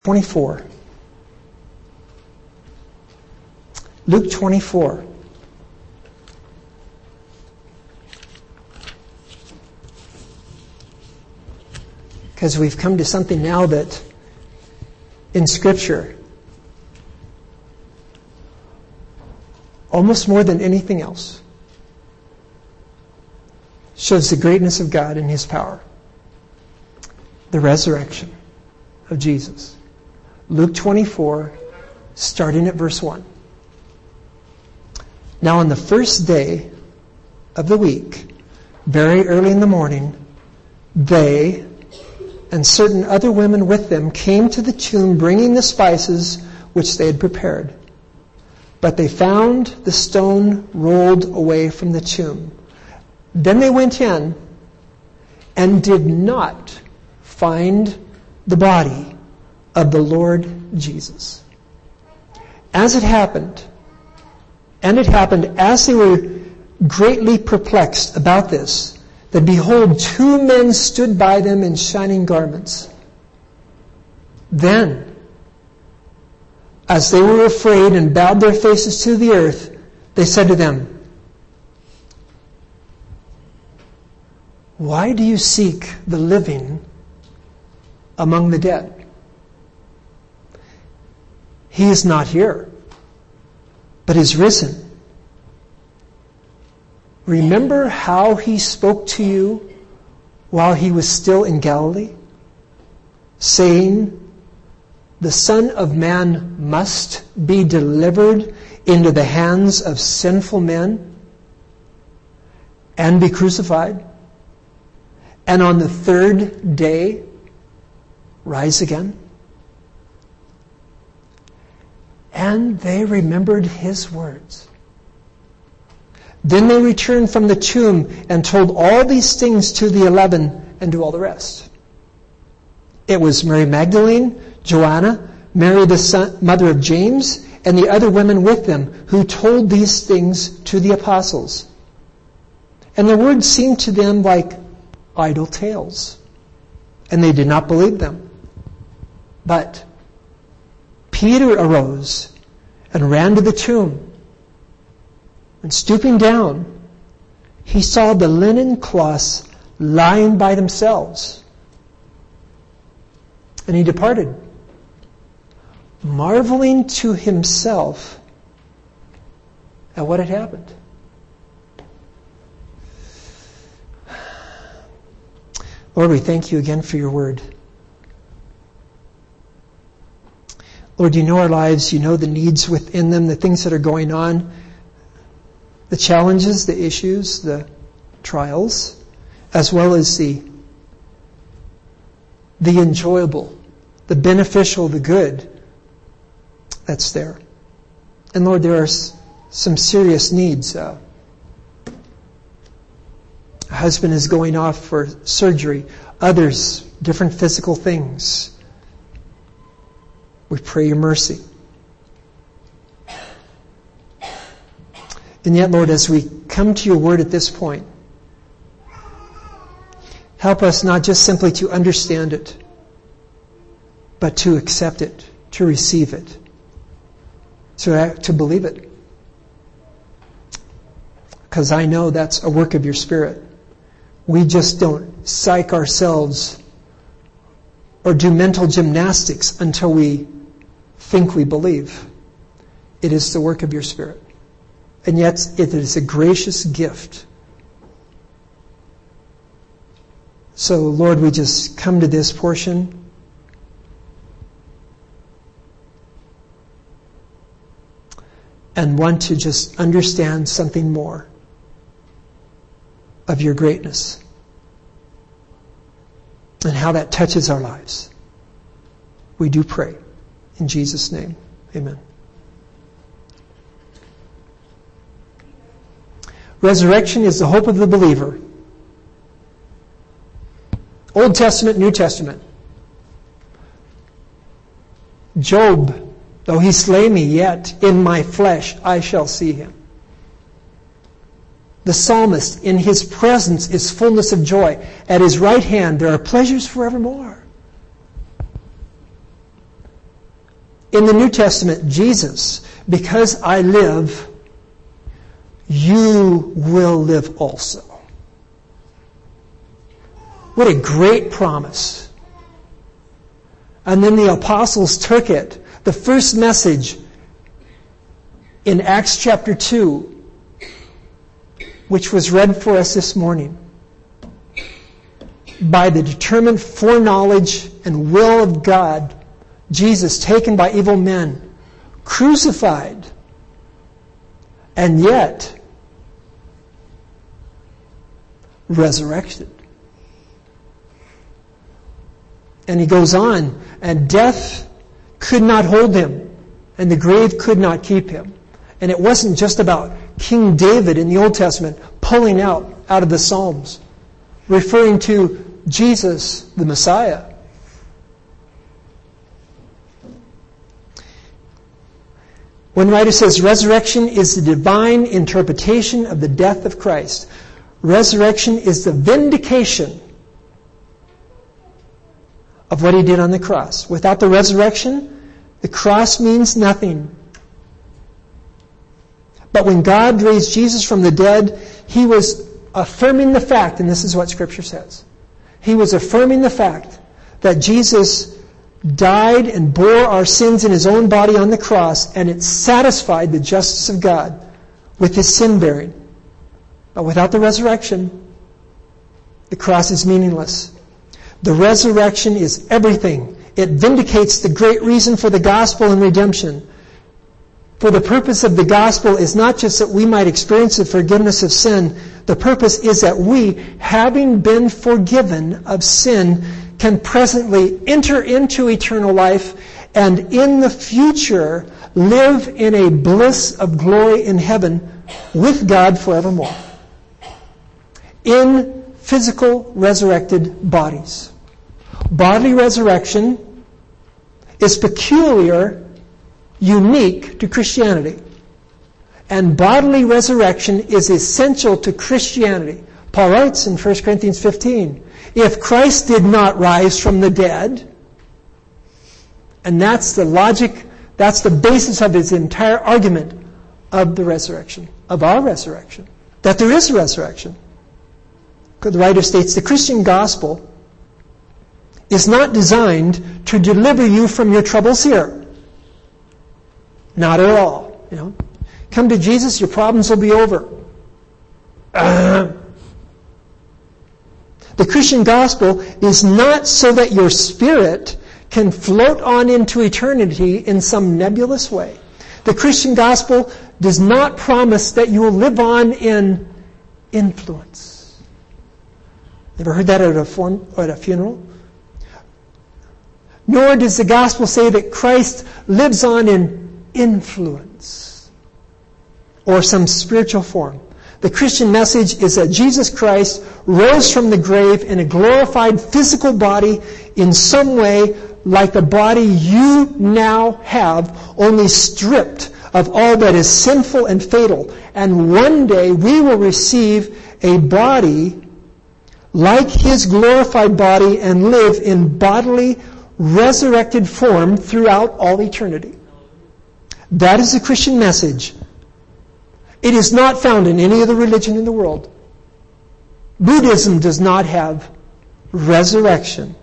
24. Luke 24. Because we've come to something now that in Scripture, almost more than anything else, shows the greatness of God and His power. The resurrection of Jesus. Luke 24, starting at verse 1. Now on the first day of the week, very early in the morning, they and certain other women with them came to the tomb bringing the spices which they had prepared. But they found the stone rolled away from the tomb. Then they went in and did not find the body of the Lord Jesus. As it happened, and it happened as they were greatly perplexed about this, that behold, two men stood by them in shining garments. Then, as they were afraid and bowed their faces to the earth, they said to them, "Why do you seek the living among the dead? He is not here, but is risen. Remember how He spoke to you while He was still in Galilee, saying, the Son of Man must be delivered into the hands of sinful men and be crucified, and on the third day rise again?" And they remembered His words. Then they returned from the tomb and told all these things to the 11 and to all the rest. It was Mary Magdalene, Joanna, Mary the mother of James, and the other women with them who told these things to the apostles. And the words seemed to them like idle tales, and they did not believe them. But Peter arose and ran to the tomb, and stooping down, he saw the linen cloths lying by themselves. And he departed, marveling to himself at what had happened. Lord, we thank You again for Your word. Lord, You know our lives. You know the needs within them, the things that are going on, the challenges, the issues, the trials, as well as the enjoyable, the beneficial, the good that's there. And Lord, there are some serious needs. A husband is going off for surgery. Others, different physical things. We pray Your mercy. And yet, Lord, as we come to Your word at this point, help us not just simply to understand it, but to accept it, to receive it, to believe it. Because I know that's a work of Your Spirit. We just don't psych ourselves or do mental gymnastics until we think we believe. It is the work of Your Spirit. And yet it is a gracious gift. So, Lord, we just come to this portion. And want to just understand something more of Your greatness and how that touches our lives. We do pray. In Jesus' name, amen. Resurrection is the hope of the believer. Old Testament, New Testament. Job, though he slay me, yet in my flesh I shall see Him. The psalmist, in His presence is fullness of joy. At His right hand there are pleasures forevermore. In the New Testament, Jesus, because I live, you will live also. What a great promise. And then the apostles took it. The first message in Acts chapter 2, which was read for us this morning, by the determined foreknowledge and will of God, Jesus taken by evil men, crucified, and yet resurrected. And he goes on, and death could not hold him, and the grave could not keep him. And it wasn't just about King David in the Old Testament pulling out of the Psalms, referring to Jesus, the Messiah. One writer says, resurrection is the divine interpretation of the death of Christ. Resurrection is the vindication of what he did on the cross. Without the resurrection, the cross means nothing. But when God raised Jesus from the dead, he was affirming the fact, and this is what Scripture says, he was affirming the fact that Jesus died and bore our sins in his own body on the cross, and it satisfied the justice of God with his sin bearing. But without the resurrection, the cross is meaningless. The resurrection is everything. It vindicates the great reason for the gospel and redemption. For the purpose of the gospel is not just that we might experience the forgiveness of sin. The purpose is that we, having been forgiven of sin, can presently enter into eternal life and in the future live in a bliss of glory in heaven with God forevermore. In physical resurrected bodies. Bodily resurrection is peculiar, unique to Christianity. And bodily resurrection is essential to Christianity. Paul writes in 1 Corinthians 15, if Christ did not rise from the dead, and that's the logic, that's the basis of his entire argument of the resurrection, of our resurrection, that there is a resurrection. The writer states, the Christian gospel is not designed to deliver you from your troubles here. Not at all. Come to Jesus, your problems will be over. The Christian gospel is not so that your spirit can float on into eternity in some nebulous way. The Christian gospel does not promise that you will live on in influence. Ever heard that at a funeral? Nor does the gospel say that Christ lives on in influence or some spiritual form. The Christian message is that Jesus Christ rose from the grave in a glorified physical body in some way like the body you now have, only stripped of all that is sinful and fatal. And one day we will receive a body like his glorified body and live in bodily resurrected form throughout all eternity. That is the Christian message. It is not found in any other religion in the world. Buddhism does not have resurrection.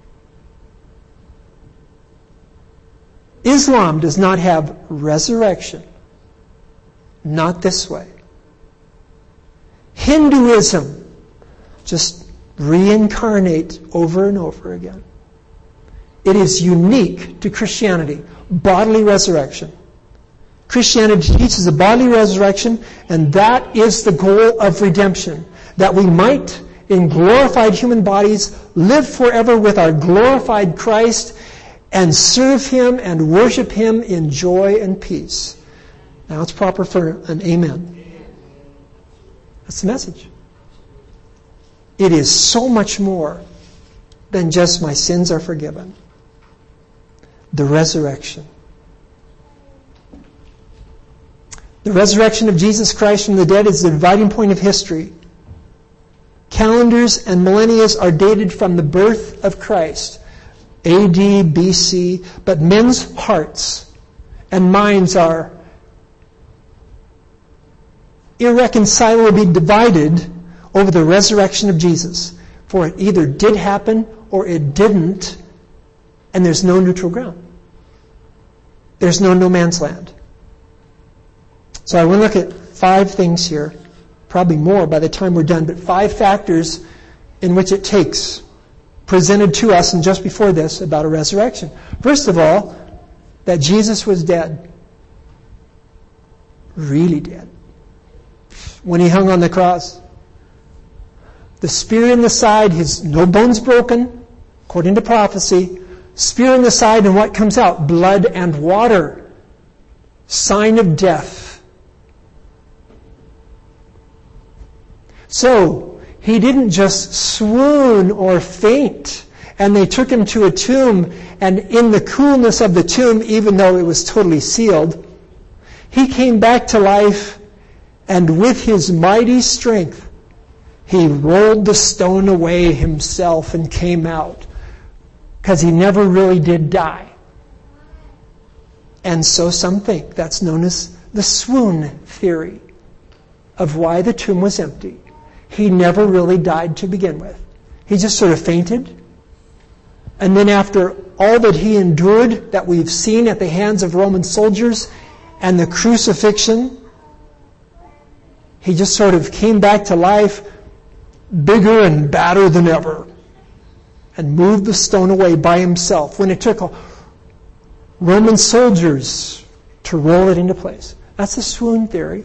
Islam does not have resurrection. Not this way. Hinduism just reincarnate over and over again. It is unique to Christianity, bodily resurrection. Christianity teaches a bodily resurrection, and that is the goal of redemption. That we might, in glorified human bodies, live forever with our glorified Christ and serve him and worship him in joy and peace. Now it's proper for an amen. That's the message. It is so much more than just my sins are forgiven. The resurrection. The resurrection of Jesus Christ from the dead is the dividing point of history. Calendars and millennia are dated from the birth of Christ. AD, BC, but men's hearts and minds are irreconcilably divided over the resurrection of Jesus. For it either did happen or it didn't, and there's no neutral ground. There's no man's land. So I want to look at 5 things here, probably more by the time we're done, but 5 factors in which it takes, presented to us and just before this, about a resurrection. First of all, that Jesus was dead. Really dead. When he hung on the cross. The spear in the side, his no bones broken, according to prophecy. Spear in the side, and what comes out? Blood and water. Sign of death. So, he didn't just swoon or faint, and they took him to a tomb, and in the coolness of the tomb, even though it was totally sealed, he came back to life, and with his mighty strength, he rolled the stone away himself and came out, because he never really did die. And so some think that's known as the swoon theory of why the tomb was empty. He never really died to begin with. He just sort of fainted. And then after all that he endured, that we've seen at the hands of Roman soldiers, and the crucifixion, he just sort of came back to life, bigger and badder than ever, and moved the stone away by himself when it took Roman soldiers to roll it into place. That's the swoon theory.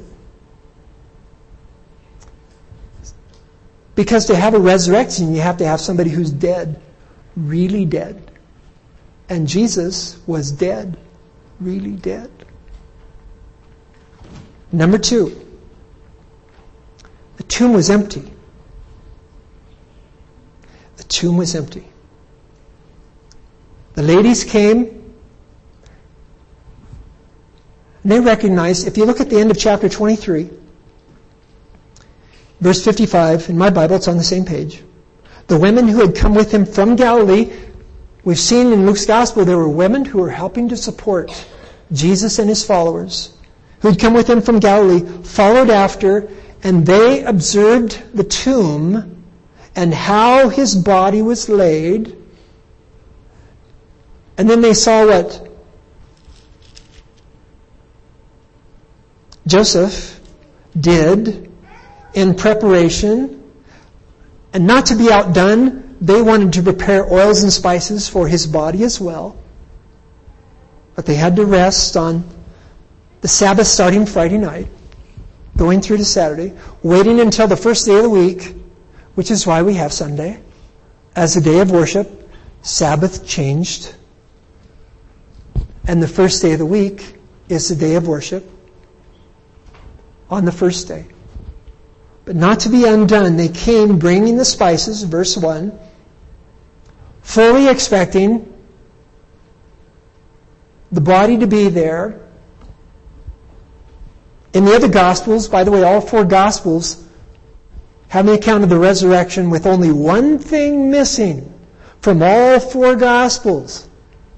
Because to have a resurrection, you have to have somebody who's dead, really dead. And Jesus was dead, really dead. Number 2, the tomb was empty. The tomb was empty. The ladies came, and they recognized, if you look at the end of chapter 23, verse 55, in my Bible, it's on the same page. The women who had come with him from Galilee, we've seen in Luke's gospel, there were women who were helping to support Jesus and his followers, who had come with him from Galilee, followed after, and they observed the tomb and how his body was laid. And then they saw what Joseph did in preparation. And not to be outdone, they wanted to prepare oils and spices for his body as well. But they had to rest on the Sabbath starting Friday night, going through to Saturday, waiting until the first day of the week, which is why we have Sunday, as a day of worship. Sabbath changed. And the first day of the week is the day of worship on the first day. But not to be undone, they came bringing the spices, verse 1, fully expecting the body to be there. In the other Gospels, by the way, all 4 Gospels have an account of the resurrection with only one thing missing from all 4 Gospels.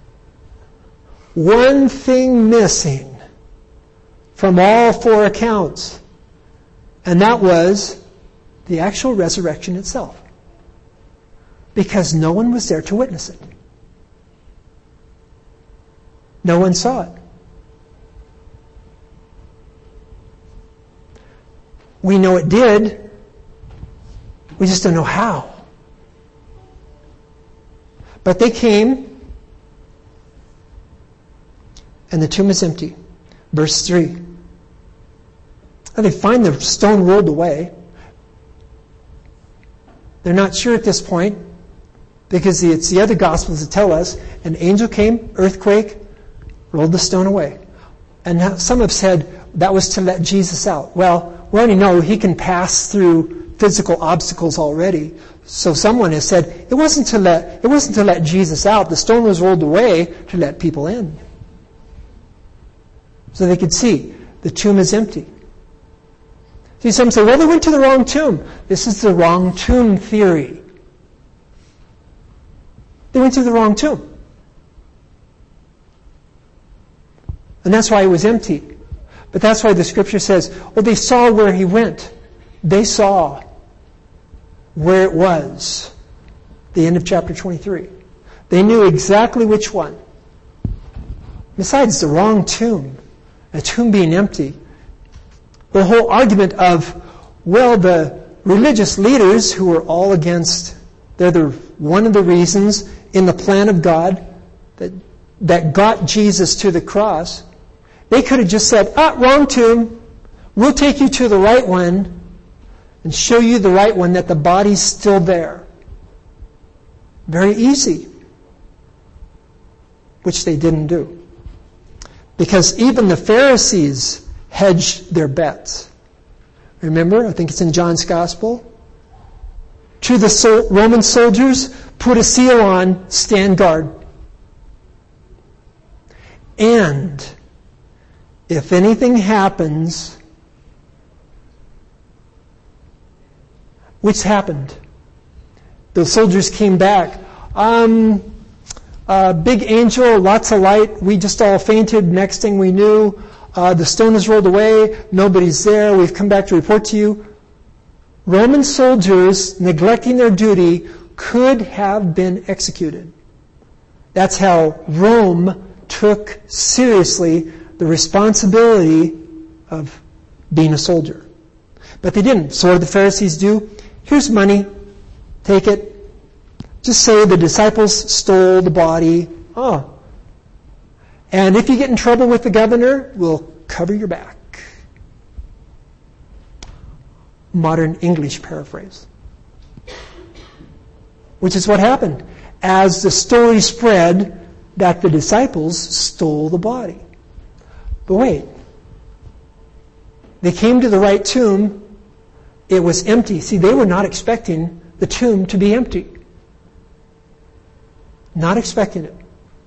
One thing missing from all 4 accounts. And that was the actual resurrection itself. Because no one was there to witness it. No one saw it. We know it did. We just don't know how. But they came, and the tomb is empty. Verse 3. And they find the stone rolled away. They're not sure at this point, because it's the other Gospels that tell us an angel came, earthquake, rolled the stone away. And some have said that was to let Jesus out. Well, we already know he can pass through physical obstacles already. So someone has said it wasn't to let Jesus out. The stone was rolled away to let people in. So they could see the tomb is empty. See, some say, well, they went to the wrong tomb. This is the wrong tomb theory. They went to the wrong tomb. And that's why it was empty. But that's why the scripture says, well, they saw where he went. They saw where it was. The end of chapter 23. They knew exactly which one. Besides the wrong tomb, a tomb being empty, the whole argument of, well, the religious leaders who were all against, they're one of the reasons in the plan of God that got Jesus to the cross. They could have just said, wrong tomb. We'll take you to the right one and show you the right one, that the body's still there. Very easy. Which they didn't do. Because even the Pharisees hedged their bets. Remember, I think it's in John's Gospel. To the Roman soldiers, put a seal on, stand guard. And if anything happens, which happened? The soldiers came back. Big angel, lots of light. We just all fainted. Next thing we knew, the stone is rolled away. Nobody's there. We've come back to report to you. Roman soldiers, neglecting their duty, could have been executed. That's how Rome took seriously the responsibility of being a soldier. But they didn't. So what did the Pharisees do? Here's money. Take it. Just say the disciples stole the body. And if you get in trouble with the governor, we'll cover your back. Modern English paraphrase. Which is what happened. As the story spread that the disciples stole the body. But wait. They came to the right tomb. It was empty. See, they were not expecting the tomb to be empty. Not expecting it.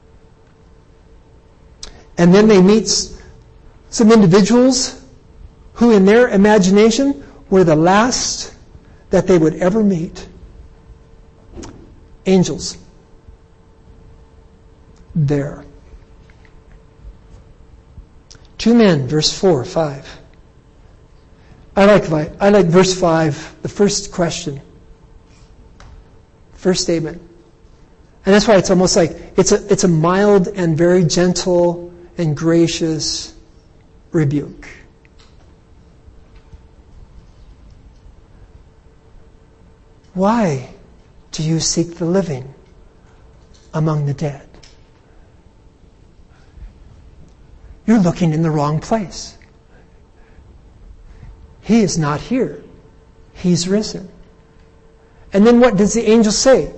And then they meet some individuals who in their imagination were the last that they would ever meet. Angels. There. 2 men, verse 4, 5. I like verse 5, the first question. First statement. And that's why it's almost like it's a mild and very gentle and gracious rebuke. Why do you seek the living among the dead? You're looking in the wrong place. He is not here. He's risen. And then what does the angel say?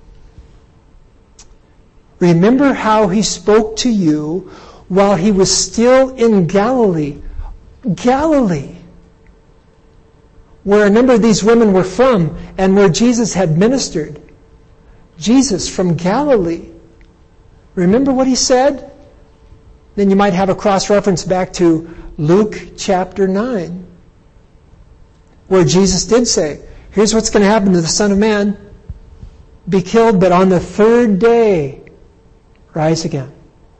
Remember how he spoke to you while he was still in Galilee. Galilee. Where a number of these women were from and where Jesus had ministered. Jesus from Galilee. Remember what he said? Then you might have a cross-reference back to Luke chapter 9. Where Jesus did say, here's what's going to happen to the Son of Man. Be killed, but on the third day, rise again.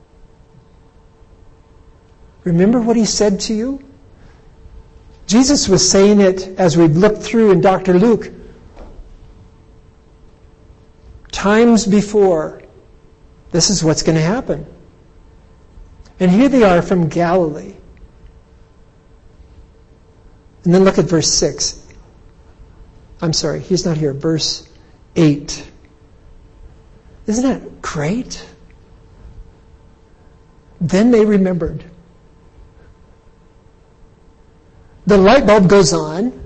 Remember what he said to you? Jesus was saying it as we've looked through in Dr. Luke. Times before, this is what's going to happen. And here they are from Galilee. And then look at verse 6. I'm sorry, he's not here. Verse 8. Isn't that great? Then they remembered. The light bulb goes on.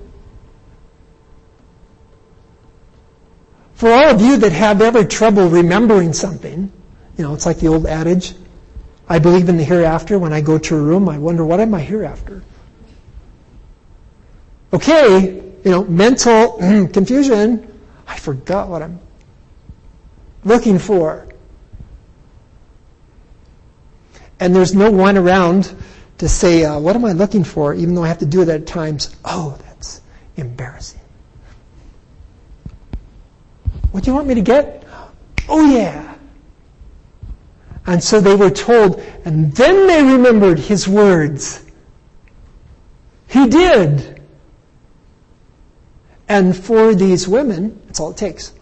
For all of you that have ever trouble remembering something, it's like the old adage, I believe in the hereafter. When I go to a room, I wonder, what am I hereafter? Okay, mental confusion. I forgot what I'm looking for. And there's no one around to say, what am I looking for? Even though I have to do it at times. Oh, that's embarrassing. What do you want me to get? Oh yeah. And so they were told, and then they remembered his words. He did. And for these women, that's all it takes.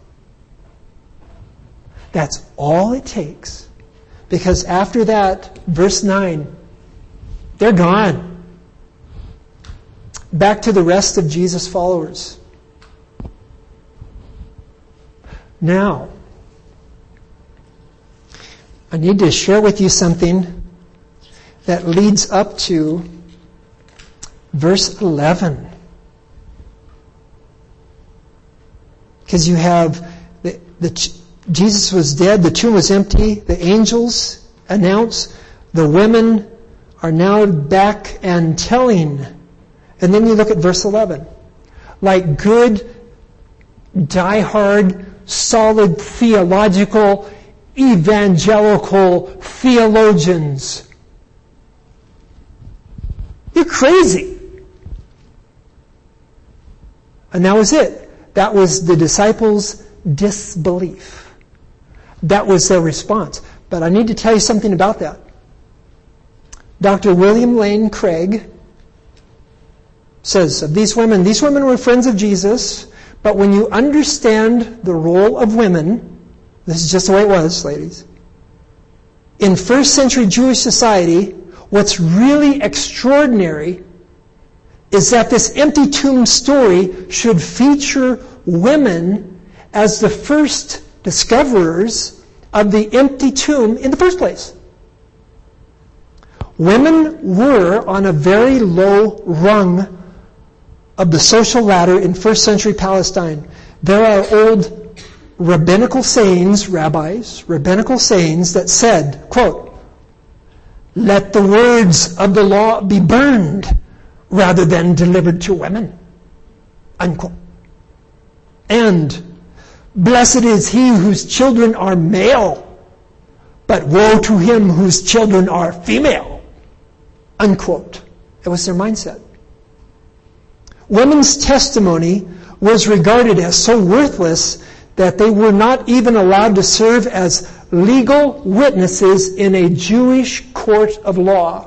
That's all it takes. Because after that, verse 9, they're gone. Back to the rest of Jesus' followers. Now, I need to share with you something that leads up to verse 11. Because you have Jesus was dead, the tomb was empty, the angels announce, the women are now back and telling. And then you look at verse 11. Like good, die-hard, solid theological, evangelical theologians. You're crazy. And that was it. That was the disciples' disbelief. That was their response. But I need to tell you something about that. Dr. William Lane Craig says of these women were friends of Jesus, but when you understand the role of women, this is just the way it was, ladies, in first century Jewish society, what's really extraordinary is that this empty tomb story should feature women as the first discoverers of the empty tomb in the first place. Women were on a very low rung of the social ladder in first century Palestine. There are old rabbinical sayings, rabbinical sayings that said, quote, "Let the words of the law be burned rather than delivered to women," unquote. And, "Blessed is he whose children are male, but woe to him whose children are female," unquote. It was their mindset. Women's testimony was regarded as so worthless that they were not even allowed to serve as legal witnesses in a Jewish court of law.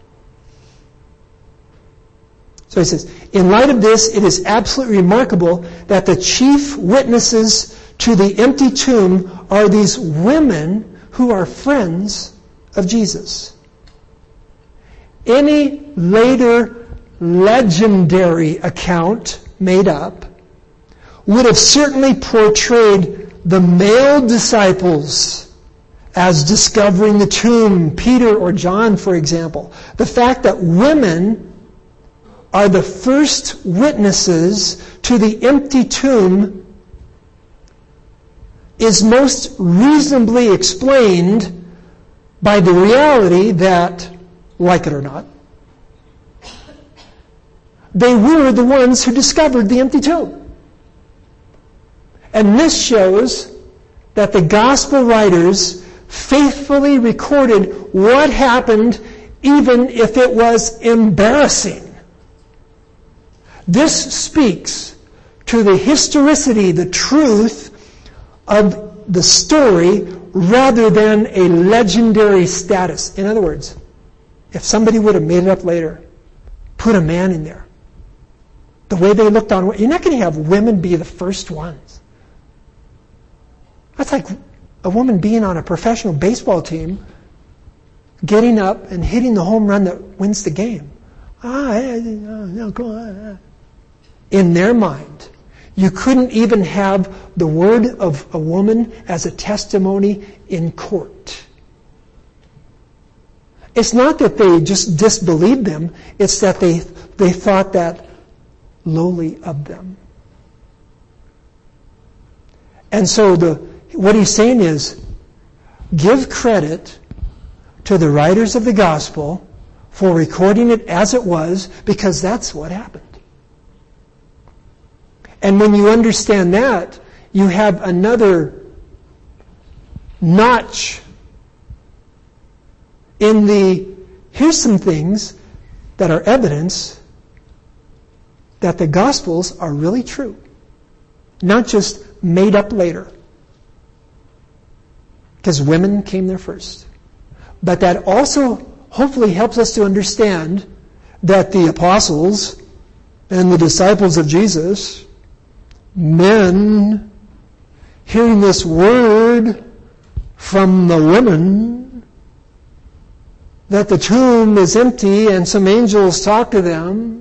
So he says, in light of this, it is absolutely remarkable that the chief witnesses to the empty tomb are these women who are friends of Jesus. Any later legendary account made up would have certainly portrayed the male disciples as discovering the tomb, Peter or John, for example. The fact that women are the first witnesses to the empty tomb is most reasonably explained by the reality that, like it or not, they were the ones who discovered the empty tomb. And this shows that the gospel writers faithfully recorded what happened even if it was embarrassing. This speaks to the historicity, the truth of the story rather than a legendary status. In other words, if somebody would have made it up later, put a man in there, the way they looked on, you're not going to have women be the first ones. That's like a woman being on a professional baseball team, getting up and hitting the home run that wins the game. No, go on. In their mind, you couldn't even have the word of a woman as a testimony in court. It's not that they just disbelieved them, it's that they thought that lowly of them. And so what he's saying is, give credit to the writers of the gospel for recording it as it was, because that's what happened. And when you understand that, you have another notch in here's some things that are evidence that the Gospels are really true, not just made up later. because women came there first. But that also hopefully helps us to understand that the apostles and the disciples of Jesus, men, hearing this word from the women that the tomb is empty and some angels talk to them,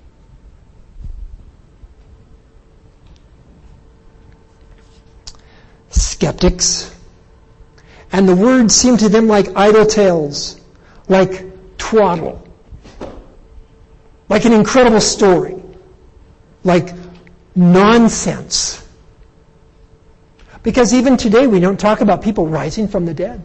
skeptics, and the words seem to them like idle tales, like twaddle, like an incredible story, like nonsense. Because even today we don't talk about people rising from the dead.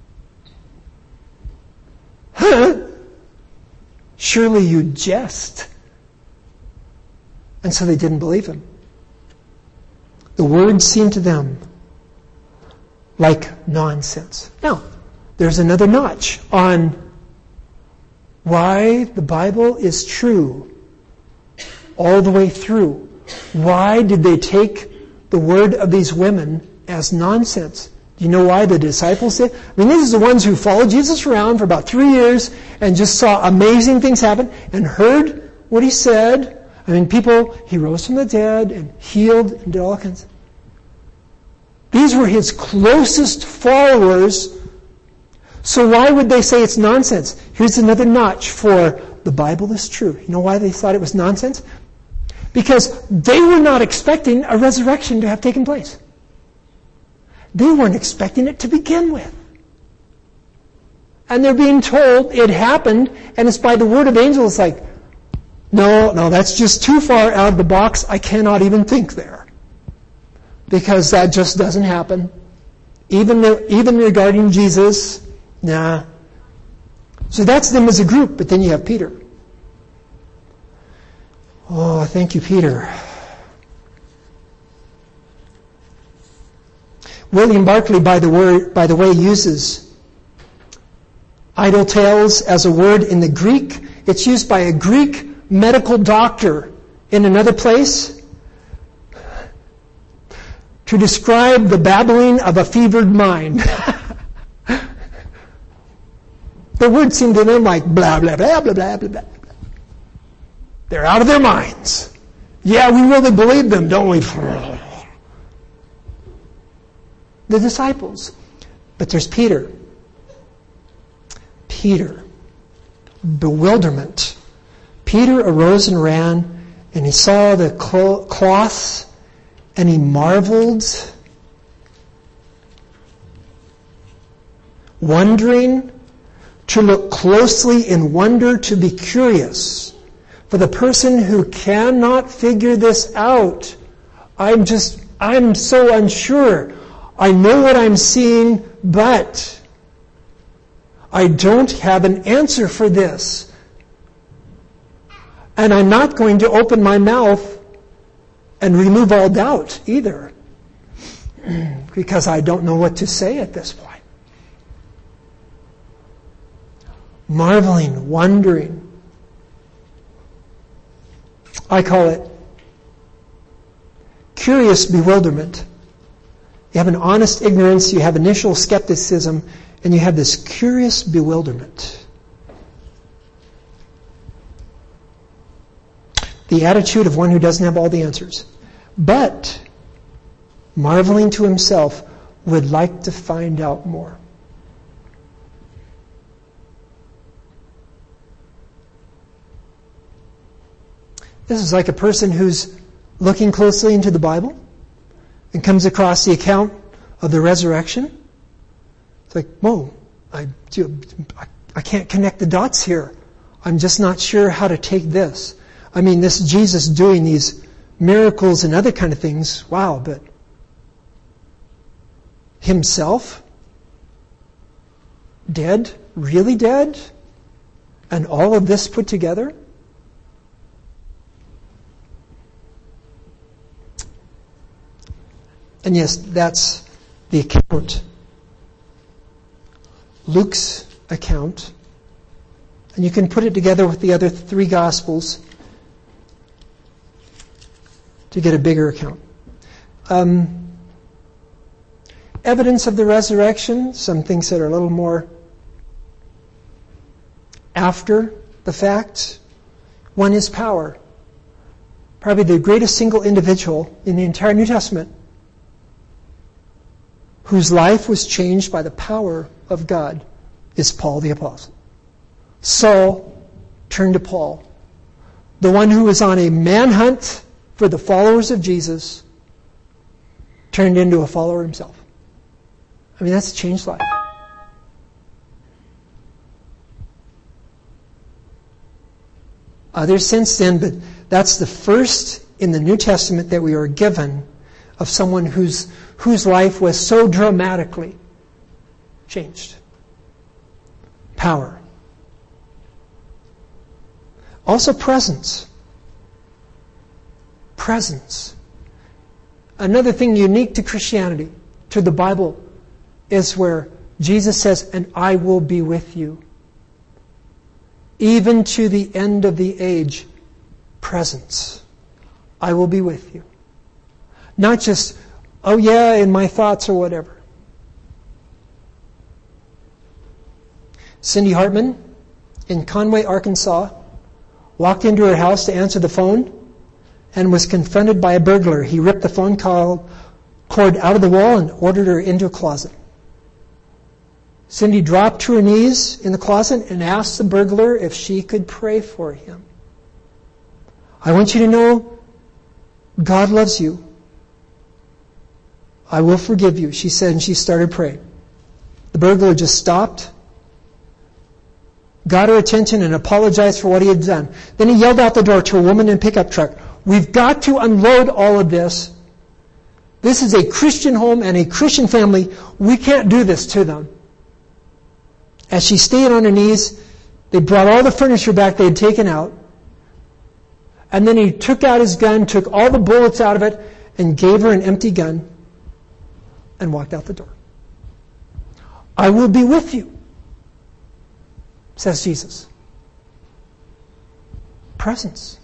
Huh? Surely you jest. And so they didn't believe him. The words seemed to them like nonsense. Now, there's another notch on why the Bible is true all the way through. Why did they take the word of these women as nonsense? Do you know why the disciples did? I mean, these are the ones who followed Jesus around for about 3 years and just saw amazing things happen and heard what he said. I mean, he rose from the dead and healed and did all kinds. These were his closest followers. So why would they say it's nonsense? Here's another notch for the Bible is true. You know why they thought it was nonsense? Because they were not expecting a resurrection to have taken place. They weren't expecting it to begin with. And they're being told it happened, and it's by the word of angels. It's like, no, that's just too far out of the box. I cannot even think there. Because that just doesn't happen. Even regarding Jesus, nah. So that's them as a group, but then you have Peter. Oh, thank you, Peter. William Barclay, by the way, uses idle tales as a word in the Greek. It's used by a Greek medical doctor in another place to describe the babbling of a fevered mind. The words seem to them like blah, blah, blah, blah, blah, blah, blah. They're out of their minds. Yeah, we really believe them, don't we? The disciples. But there's Peter. Peter. Bewilderment. Peter arose and ran, and he saw the cloths, and he marveled, wondering, to look closely in wonder, to be curious. For the person who cannot figure this out, I'm so unsure. I know what I'm seeing, but I don't have an answer for this. And I'm not going to open my mouth and remove all doubt either, because I don't know what to say at this point. Marveling, wondering. I call it curious bewilderment. You have an honest ignorance, you have initial skepticism, and you have this curious bewilderment. The attitude of one who doesn't have all the answers, but marveling to himself, would like to find out more. This is like a person who's looking closely into the Bible and comes across the account of the resurrection. It's like, whoa, I can't connect the dots here. I'm just not sure how to take this. I mean, this Jesus doing these miracles and other kind of things, wow, but himself? Dead? Really dead? And all of this put together? And yes, that's the account. Luke's account. And you can put it together with the other 3 Gospels to get a bigger account. evidence of the resurrection, some things that are a little more after the fact. One is power. Probably the greatest single individual in the entire New Testament whose life was changed by the power of God is Paul the Apostle. Saul turned to Paul. The one who was on a manhunt for the followers of Jesus turned into a follower himself. I mean, that's a changed life. Others since then, but that's the first in the New Testament that we are given of someone whose life was so dramatically changed. Power. Also presence. Presence. Another thing unique to Christianity, to the Bible, is where Jesus says, "And I will be with you. Even to the end of the age." Presence. I will be with you. Not just, oh yeah, in my thoughts or whatever. Cindy Hartman in Conway, Arkansas, walked into her house to answer the phone and was confronted by a burglar. He ripped the phone cord out of the wall and ordered her into a closet. Cindy dropped to her knees in the closet and asked the burglar if she could pray for him. "I want you to know God loves you. I will forgive you," she said, and she started praying. The burglar just stopped, got her attention, and apologized for what he had done. Then he yelled out the door to a woman in a pickup truck, "We've got to unload all of this. This is a Christian home and a Christian family. We can't do this to them." As she stayed on her knees, they brought all the furniture back they had taken out. And then he took out his gun, took all the bullets out of it, and gave her an empty gun and walked out the door. "I will be with you," says Jesus. Presence.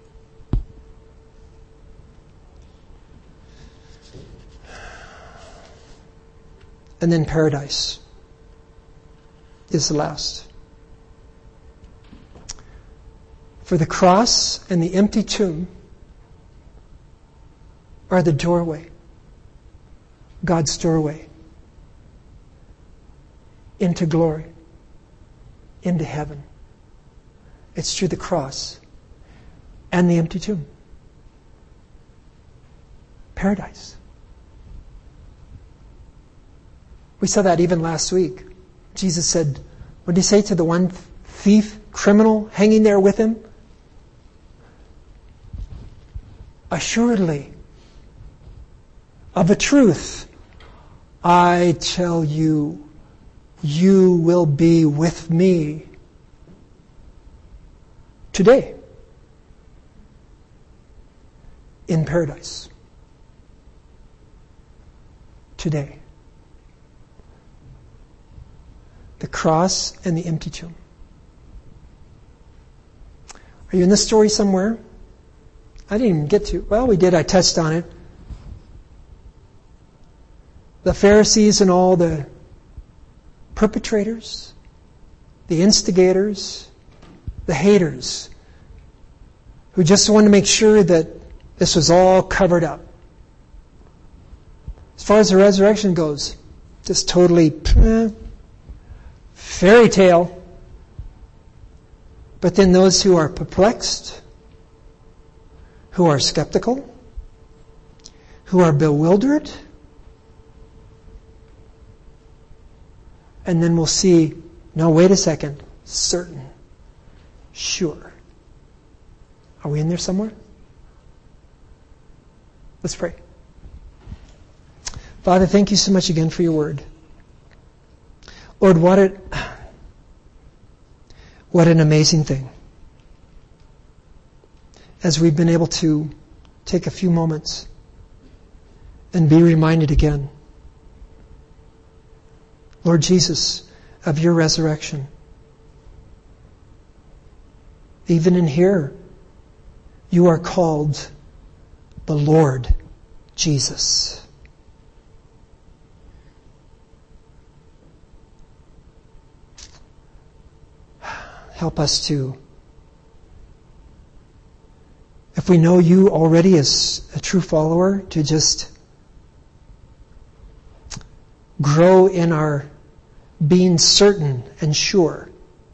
And then paradise is the last. For the cross and the empty tomb are the doorway, God's doorway, into glory, into heaven. It's through the cross and the empty tomb. Paradise. We saw that even last week. Jesus said, what did he say to the one thief, criminal, hanging there with him? "Assuredly, of a truth, I tell you, you will be with me today in paradise." Today. The cross and the empty tomb. Are you in this story somewhere? I didn't even get to. Well, we did. I touched on it. The Pharisees and all the perpetrators, the instigators, the haters, who just wanted to make sure that this was all covered up. As far as the resurrection goes, just totally fairy tale. But then those who are perplexed, who are skeptical, who are bewildered, and then we'll see, no, wait a second, certain, sure. Are we in there somewhere? Let's pray. Father, thank you so much again for your word. Lord, what an amazing thing. As we've been able to take a few moments and be reminded again, Lord Jesus, of your resurrection. Even in here, you are called the Lord Jesus. help us to, if we know you already as a true follower, to just grow in our being certain and sure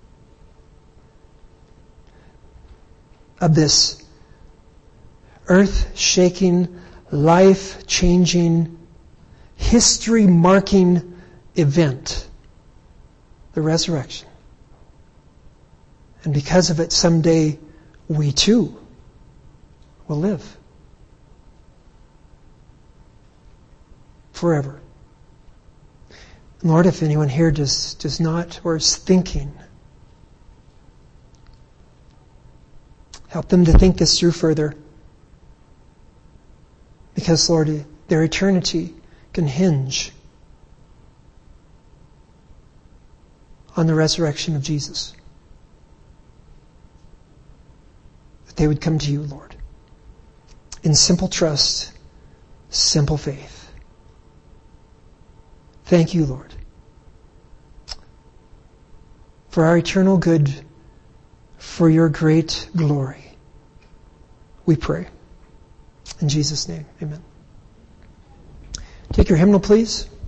of this earth-shaking, life-changing, history-marking event, the resurrection. And because of it, someday we too will live forever. Lord, if anyone here does not or is thinking, help them to think this through further. Because, Lord, their eternity can hinge on the resurrection of Jesus. That they would come to you, Lord, in simple trust, simple faith. Thank you, Lord, for our eternal good, for your great glory. We pray. In Jesus' name, amen. Take your hymnal, please.